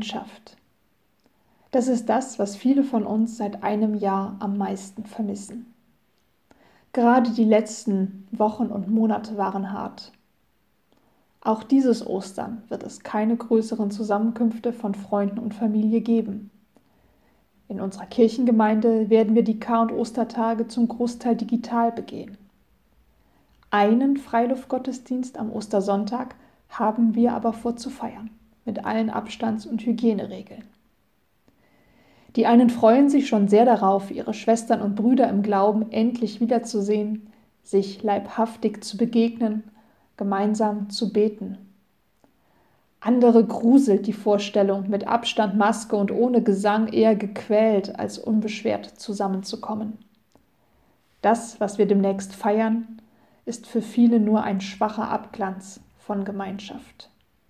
Gemeinschaft. Das ist das, was viele von uns seit einem Jahr am meisten vermissen. Gerade die letzten Wochen und Monate waren hart. Auch dieses Ostern wird es keine größeren Zusammenkünfte von Freunden und Familie geben. In unserer Kirchengemeinde werden wir die Kar- und Ostertage zum Großteil digital begehen. Einen Freiluftgottesdienst am Ostersonntag haben wir aber vor zu feiern, mit allen Abstands- und Hygieneregeln. Die einen freuen sich schon sehr darauf, ihre Schwestern und Brüder im Glauben endlich wiederzusehen, sich leibhaftig zu begegnen, gemeinsam zu beten. Andere gruselt die Vorstellung, mit Abstand, Maske und ohne Gesang eher gequält als unbeschwert zusammenzukommen. Das, was wir demnächst feiern, ist für viele nur ein schwacher Abglanz von Gemeinschaft.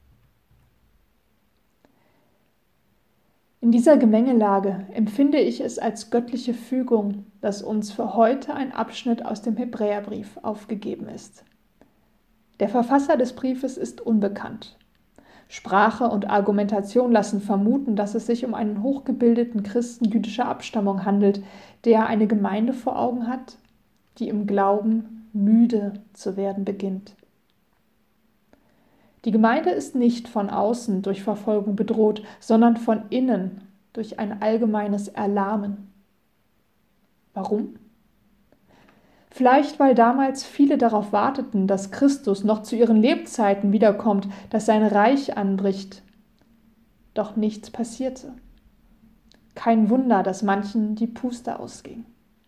In dieser Gemengelage empfinde ich es als göttliche Fügung, dass uns für heute ein Abschnitt aus dem Hebräerbrief aufgegeben ist. Der Verfasser des Briefes ist unbekannt. Sprache und Argumentation lassen vermuten, dass es sich um einen hochgebildeten Christen jüdischer Abstammung handelt, der eine Gemeinde vor Augen hat, die im Glauben müde zu werden beginnt. Die Gemeinde ist nicht von außen durch Verfolgung bedroht, sondern von innen durch ein allgemeines Erlahmen. Warum? Vielleicht, weil damals viele darauf warteten, dass Christus noch zu ihren Lebzeiten wiederkommt, dass sein Reich anbricht. Doch nichts passierte. Kein Wunder, dass manchen die Puste ausging.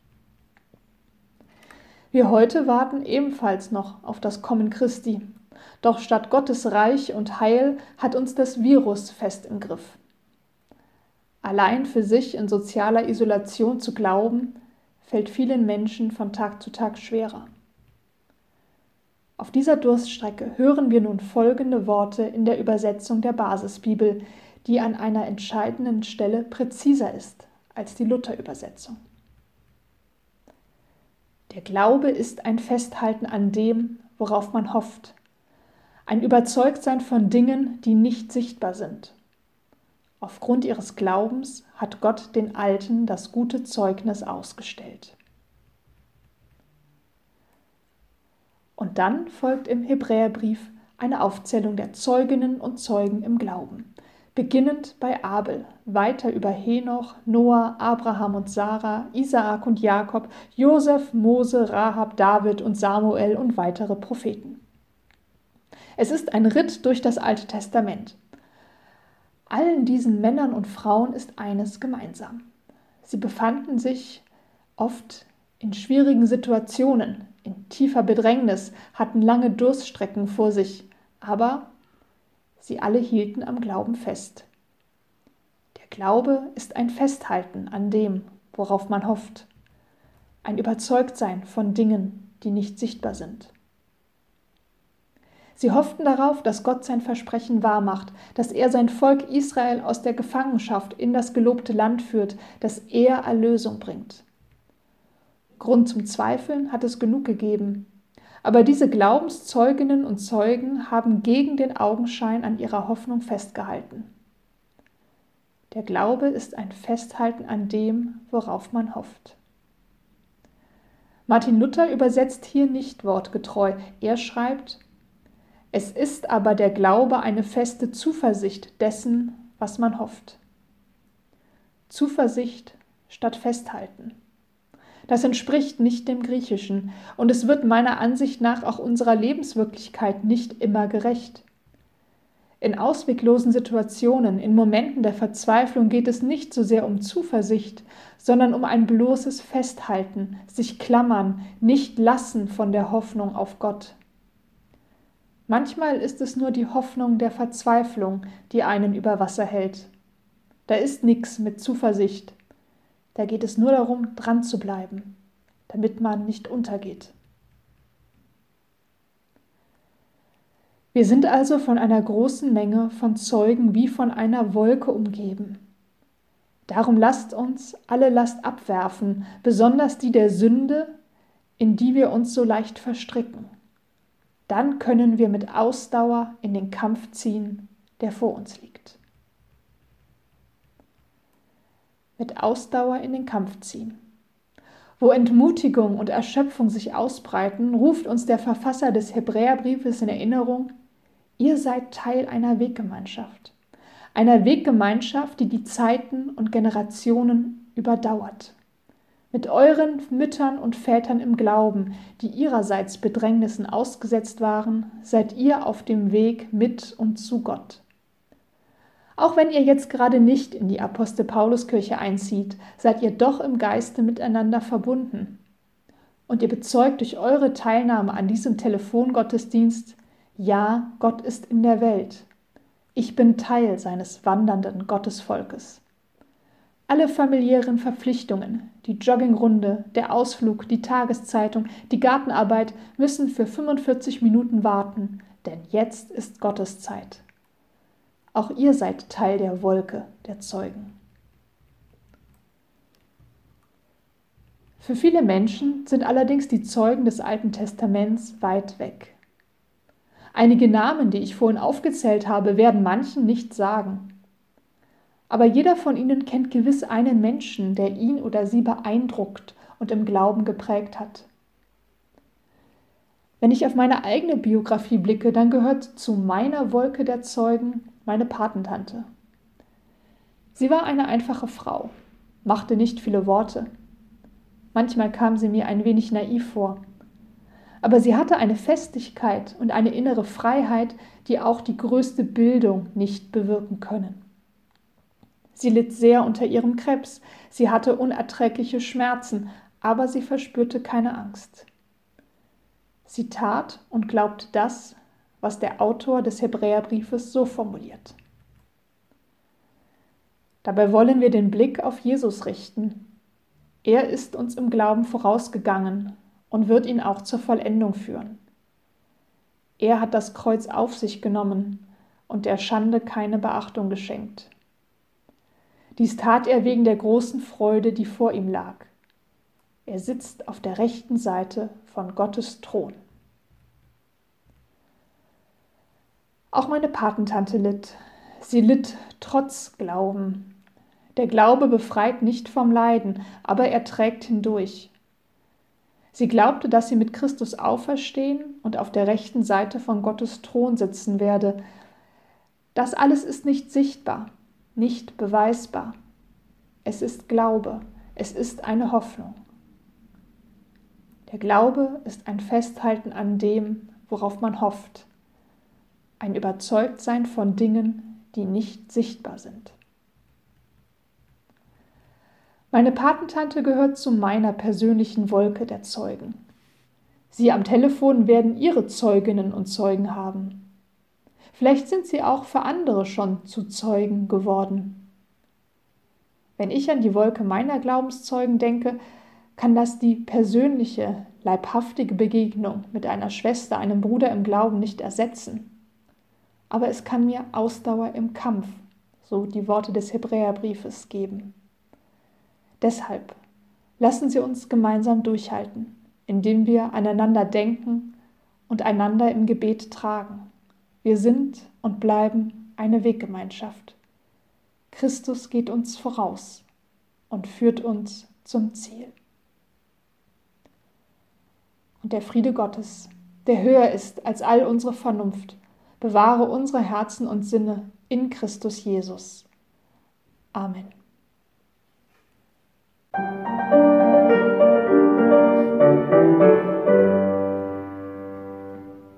Wir heute warten ebenfalls noch auf das Kommen Christi. Doch statt Gottes Reich und Heil hat uns das Virus fest im Griff. Allein für sich in sozialer Isolation zu glauben, fällt vielen Menschen von Tag zu Tag schwerer. Auf dieser Durststrecke hören wir nun folgende Worte in der Übersetzung der Basisbibel, die an einer entscheidenden Stelle präziser ist als die Luther-Übersetzung. Der Glaube ist ein Festhalten an dem, worauf man hofft. Ein Überzeugtsein von Dingen, die nicht sichtbar sind. Aufgrund ihres Glaubens hat Gott den Alten das gute Zeugnis ausgestellt. Und dann folgt im Hebräerbrief eine Aufzählung der Zeuginnen und Zeugen im Glauben, beginnend bei Abel, weiter über Henoch, Noah, Abraham und Sarah, Isaak und Jakob, Josef, Mose, Rahab, David und Samuel und weitere Propheten. Es ist ein Ritt durch das Alte Testament. Allen diesen Männern und Frauen ist eines gemeinsam. Sie befanden sich oft in schwierigen Situationen, in tiefer Bedrängnis, hatten lange Durststrecken vor sich, aber sie alle hielten am Glauben fest. Der Glaube ist ein Festhalten an dem, worauf man hofft, ein Überzeugtsein von Dingen, die nicht sichtbar sind. Sie hofften darauf, dass Gott sein Versprechen wahrmacht, dass er sein Volk Israel aus der Gefangenschaft in das gelobte Land führt, dass er Erlösung bringt. Grund zum Zweifeln hat es genug gegeben, aber diese Glaubenszeuginnen und Zeugen haben gegen den Augenschein an ihrer Hoffnung festgehalten. Der Glaube ist ein Festhalten an dem, worauf man hofft. Martin Luther übersetzt hier nicht wortgetreu. Er schreibt: Es ist aber der Glaube eine feste Zuversicht dessen, was man hofft. Zuversicht statt Festhalten. Das entspricht nicht dem Griechischen und es wird meiner Ansicht nach auch unserer Lebenswirklichkeit nicht immer gerecht. In ausweglosen Situationen, in Momenten der Verzweiflung geht es nicht so sehr um Zuversicht, sondern um ein bloßes Festhalten, sich klammern, nicht lassen von der Hoffnung auf Gott. Manchmal ist es nur die Hoffnung der Verzweiflung, die einen über Wasser hält. Da ist nichts mit Zuversicht. Da geht es nur darum, dran zu bleiben, damit man nicht untergeht. Wir sind also von einer großen Menge von Zeugen wie von einer Wolke umgeben. Darum lasst uns alle Last abwerfen, besonders die der Sünde, in die wir uns so leicht verstricken. Dann können wir mit Ausdauer in den Kampf ziehen, der vor uns liegt. mit Ausdauer in den Kampf ziehen. Wo Entmutigung und Erschöpfung sich ausbreiten, ruft uns der Verfasser des Hebräerbriefes in Erinnerung: Ihr seid Teil einer Weggemeinschaft. Einer Weggemeinschaft, die die Zeiten und Generationen überdauert. Mit euren Müttern und Vätern im Glauben, die ihrerseits Bedrängnissen ausgesetzt waren, seid ihr auf dem Weg mit und zu Gott. Auch wenn ihr jetzt gerade nicht in die Apostel-Paulus-Kirche einzieht, seid ihr doch im Geiste miteinander verbunden. Und ihr bezeugt durch eure Teilnahme an diesem Telefongottesdienst: Ja, Gott ist in der Welt. Ich bin Teil seines wandernden Gottesvolkes. Alle familiären Verpflichtungen, die Joggingrunde, der Ausflug, die Tageszeitung, die Gartenarbeit müssen für 45 Minuten warten, denn jetzt ist Gottes Zeit. Auch ihr seid Teil der Wolke der Zeugen. Für viele Menschen sind allerdings die Zeugen des Alten Testaments weit weg. Einige Namen, die ich vorhin aufgezählt habe, werden manchen nicht sagen. Aber jeder von ihnen kennt gewiss einen Menschen, der ihn oder sie beeindruckt und im Glauben geprägt hat. Wenn ich auf meine eigene Biografie blicke, dann gehört zu meiner Wolke der Zeugen meine Patentante. Sie war eine einfache Frau, machte nicht viele Worte. Manchmal kam sie mir ein wenig naiv vor. Aber sie hatte eine Festigkeit und eine innere Freiheit, die auch die größte Bildung nicht bewirken können. Sie litt sehr unter ihrem Krebs, sie hatte unerträgliche Schmerzen, aber sie verspürte keine Angst. Sie tat und glaubte das, was der Autor des Hebräerbriefes so formuliert. Dabei wollen wir den Blick auf Jesus richten. Er ist uns im Glauben vorausgegangen und wird ihn auch zur Vollendung führen. Er hat das Kreuz auf sich genommen und der Schande keine Beachtung geschenkt. Dies tat er wegen der großen Freude, die vor ihm lag. Er sitzt auf der rechten Seite von Gottes Thron. Auch meine Patentante litt. Sie litt trotz Glauben. Der Glaube befreit nicht vom Leiden, aber er trägt hindurch. Sie glaubte, dass sie mit Christus auferstehen und auf der rechten Seite von Gottes Thron sitzen werde. Das alles ist nicht sichtbar, nicht beweisbar. Es ist Glaube, es ist eine Hoffnung. Der Glaube ist ein Festhalten an dem, worauf man hofft. Ein Überzeugtsein von Dingen, die nicht sichtbar sind. Meine Patentante gehört zu meiner persönlichen Wolke der Zeugen. Sie am Telefon werden ihre Zeuginnen und Zeugen haben. Vielleicht sind sie auch für andere schon zu Zeugen geworden. Wenn ich an die Wolke meiner Glaubenszeugen denke, kann das die persönliche, leibhaftige Begegnung mit einer Schwester, einem Bruder im Glauben nicht ersetzen. Aber es kann mir Ausdauer im Kampf, so die Worte des Hebräerbriefes, geben. Deshalb lassen Sie uns gemeinsam durchhalten, indem wir aneinander denken und einander im Gebet tragen. Wir sind und bleiben eine Weggemeinschaft. Christus geht uns voraus und führt uns zum Ziel. Und der Friede Gottes, der höher ist als all unsere Vernunft, bewahre unsere Herzen und Sinne in Christus Jesus. Amen.